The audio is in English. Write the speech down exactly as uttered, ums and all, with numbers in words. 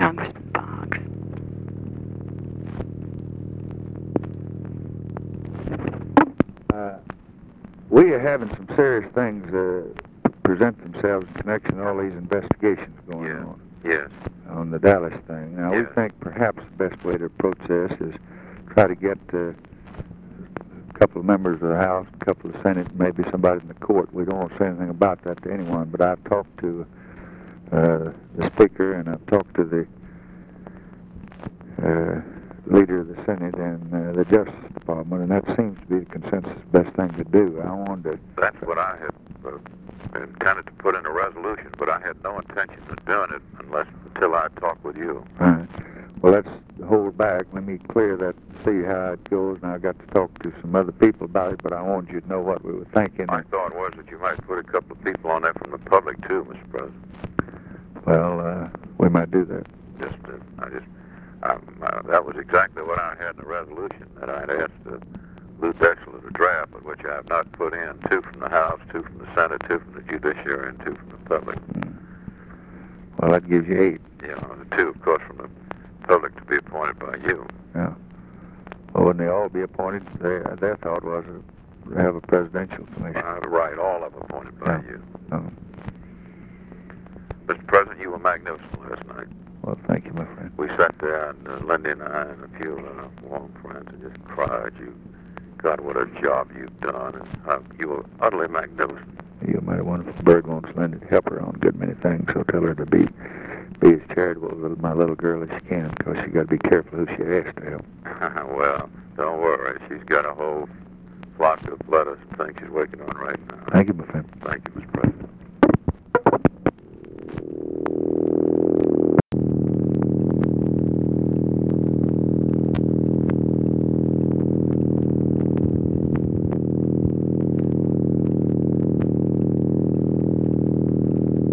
Congressman Boggs. Uh, we are having some serious things uh, present themselves in connection to all these investigations going Yeah. on Yes. on the Dallas thing. Now, Yes. we think perhaps the best way to approach this is try to get uh, a couple of members of the House, a couple of Senate, maybe somebody in the court. We don't want to say anything about that to anyone, but I've talked to uh, the Speaker and I've talked to the uh, leader of the Senate and uh, the Justice Department, and that seems to be the consensus best thing to do. I wanted to... That's what I had uh, intended to put in a resolution, but I had no intention of doing it unless until I talked with you. All right. Well, let's hold back. Let me clear that, see how it goes. And I got to talk to some other people about it, but I wanted you to know what we were thinking. My thought was that you might put a couple of people on there from the public too, Mister President. Well, uh, we might do that. Just, uh, I just, um, uh, that was exactly what I had in the resolution that I had asked uh, Lou Dexler to draft, but which I have not put in. Two from the House, two from the Senate, two from the Judiciary, and two from the public. Mm. Well, that gives you eight. You know, the two, of course, from the public to be appointed by you. Yeah. Well, wouldn't they all be appointed? They, their thought was to have a presidential commission. Uh, right, all of them appointed by Yeah. you. Oh. Mister President, you were magnificent last night. Well, thank you, my friend. We sat there, and uh, Lindy and I and a few of our warm friends, and just cried. You, God, what a job you've done, and uh, you were utterly magnificent. You're a mighty wonderful bird. Wants Linda to help her on a good many things, so tell her to be be as charitable with my little girl as she can, because she got to be careful who she asks to help. Well, don't worry. She's got a whole flock of letters and things she's working on right now. Thank you, my friend. Thank you, Mister President.